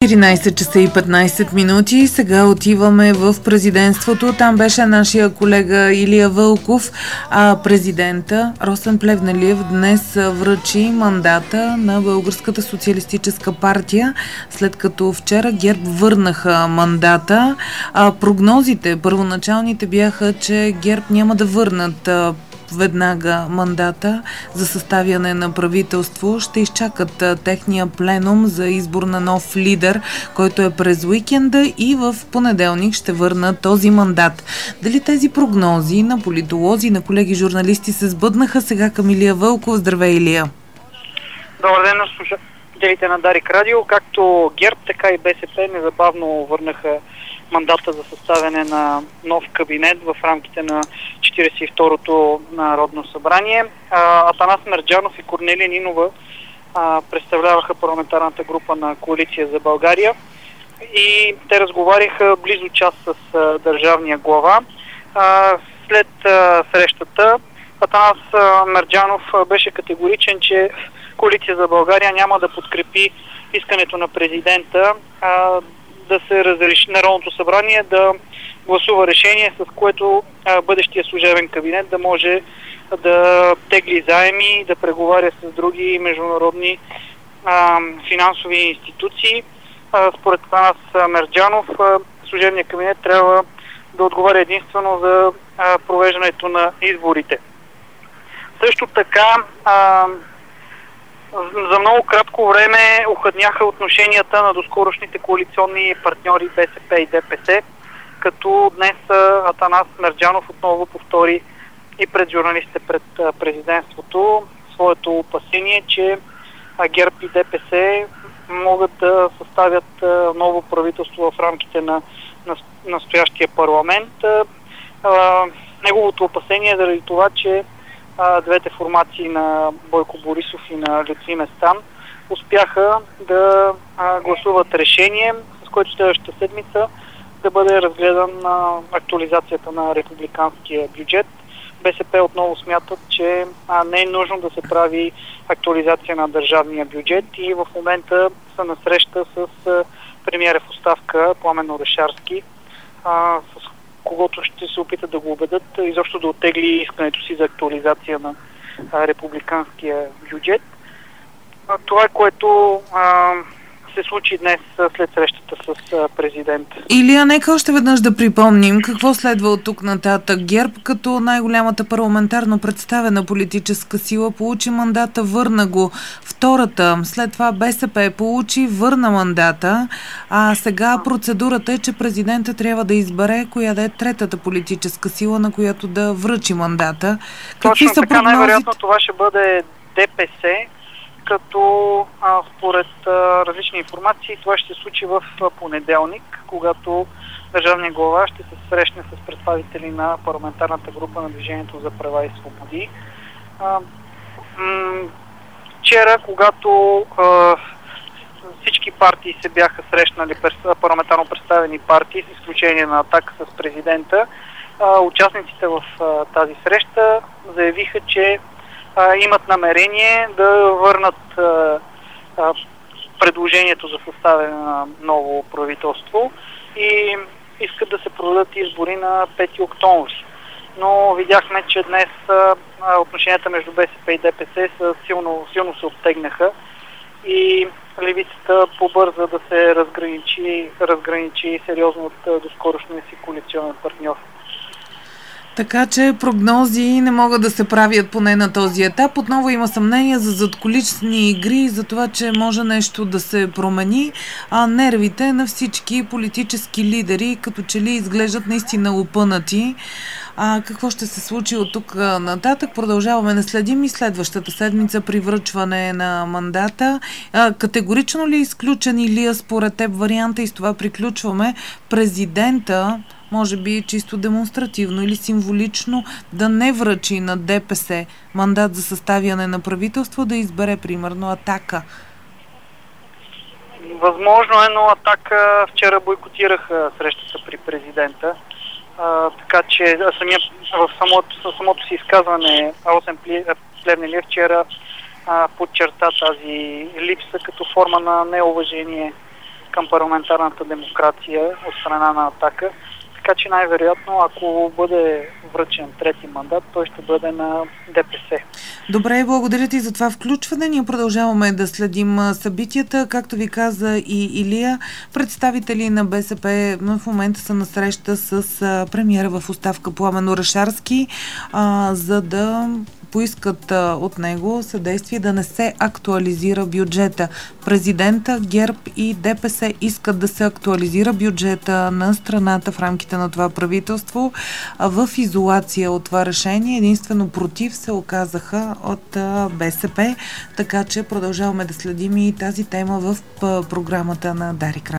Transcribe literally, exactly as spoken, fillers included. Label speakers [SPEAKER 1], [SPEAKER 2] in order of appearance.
[SPEAKER 1] четиринайсет часа и петнайсет минути. Сега отиваме в президентството. Там беше нашия колега Илия Вълков, а президента Росен Плевнелиев днес връчи мандата на Българската социалистическа партия, след като вчера ГЕРБ върнаха мандата. А прогнозите, първоначалните бяха, че ГЕРБ няма да върнат а, веднага мандата за съставяне на правителство. Ще изчакат а, техния пленум за избор на нов лидер, който е през уикенда, и в понеделник ще върнат този мандат. Дали тези прогнози на политолози, на колеги журналисти се сбъднаха? Сега към Илия Вълков. Здравей, Илия!
[SPEAKER 2] Добър ден на слушателите на Дарик Радио. Както ГЕРБ, така и БСП незабавно върнаха мандата за съставяне на нов кабинет в рамките на четирийсет и второто Народно събрание. Атанас Мерджанов и Корнелия Нинова а, представляваха парламентарната група на Коалиция за България и те разговаряха близо час с а, държавния глава. А, след а, срещата Атанас а, Мерджанов а, беше категоричен, че Коалиция за България няма да подкрепи искането на президента а, да се разреши Народното събрание да гласува решение, с което а, бъдещия служебен кабинет да може да тегли заеми, да преговаря с други международни а, финансови институции. А, според нас Мерджанов, а, служебният кабинет трябва да отговаря единствено за а, провеждането на изборите. Също така а, за много кратко време охладняха отношенията на доскорошните коалиционни партньори БСП и ДПС, като днес Атанас Мерджанов отново повтори и пред журналистите пред президентството своето опасение, че ГЕРБ и ДПС могат да съставят ново правителство в рамките на настоящия парламент. Неговото опасение е заради това, че двете формации на Бойко Борисов и на Лютви Местан успяха да а, гласуват решение, с което следващата седмица да бъде разгледан на актуализацията на републиканския бюджет. БСП отново смятат, че а, не е нужно да се прави актуализация на държавния бюджет и в момента са на среща с а, премиера в оставка Пламен Орешарски, а, с когото ще се опитат да го убедят изобщо да оттегли искането си за актуализация на а, републиканския бюджет. А, това е което а, се случи днес а, след срещата с а, президента.
[SPEAKER 1] Илия, нека още веднъж да припомним какво следва от тук нататък. ГЕРБ, като най-голямата парламентарно представена политическа сила, получи мандата, върна го. Втората, след това БСП получи, върна мандата, а сега процедурата е, че президента трябва да избере коя да е третата политическа сила, на която да връчи мандата. Какви
[SPEAKER 2] Точно
[SPEAKER 1] са
[SPEAKER 2] така,
[SPEAKER 1] прогнозите?
[SPEAKER 2] най-вероятно това ще бъде ДПС, като а, според а, различни информации това ще се случи в а, понеделник, когато държавният глава ще се срещне с представители на парламентарната група на Движението за права и свободи. А, м- вчера, когато а, всички партии се бяха срещнали, парламентарно представени партии, с изключение на Атака с президента, а, участниците в а, тази среща заявиха, че а, имат намерение да върнат а, а, предложението за съставяне на ново правителство и искат да се проведат избори на пети октомври. Но видяхме, че днес а, отношенията между БСП и ДПС са силно, силно се обтегнаха и левицата побърза да се разграничи, разграничи сериозно от доскорошния си коалиционен партньор.
[SPEAKER 1] Така че прогнози не могат да се правят поне на този етап. Отново има съмнение за задкулисни игри, за това, че може нещо да се промени, а нервите на всички политически лидери като че ли изглеждат наистина опънати. А какво ще се случи от тук нататък? Продължаваме да следим и следващата седмица при връчване на мандата. А, категорично ли е изключен, Илия, според теб варианта, и с това приключваме, президента, може би чисто демонстративно или символично, да не връчи на ДПС мандат за съставяне на правителство, да избере примерно Атака?
[SPEAKER 2] Възможно е, но Атака вчера бойкотираха срещата при президента. А, така че самия, в самото, самото си изказване Росен Плевнелиев вчера а, подчерта тази липса като форма на неуважение към парламентарната демокрация от страна на Атака. Така че най-вероятно, ако бъде връчен трети мандат, той ще бъде на ДПС.
[SPEAKER 1] Добре, благодаря ти за това включване. Ние продължаваме да следим събитията. Както ви каза и Илия, представители на БСП в момента са на среща с премиера в оставка Пламен Орешарски, а, за да поискат а, от него съдействие да не се актуализира бюджета. Президента, ГЕРБ и ДПС искат да се актуализира бюджета на страната в рамките на това правителство. А в изолация от това решение единствено против се оказаха от а, БСП, така че продължаваме да следим и тази тема в а, програмата на Дарик Радио.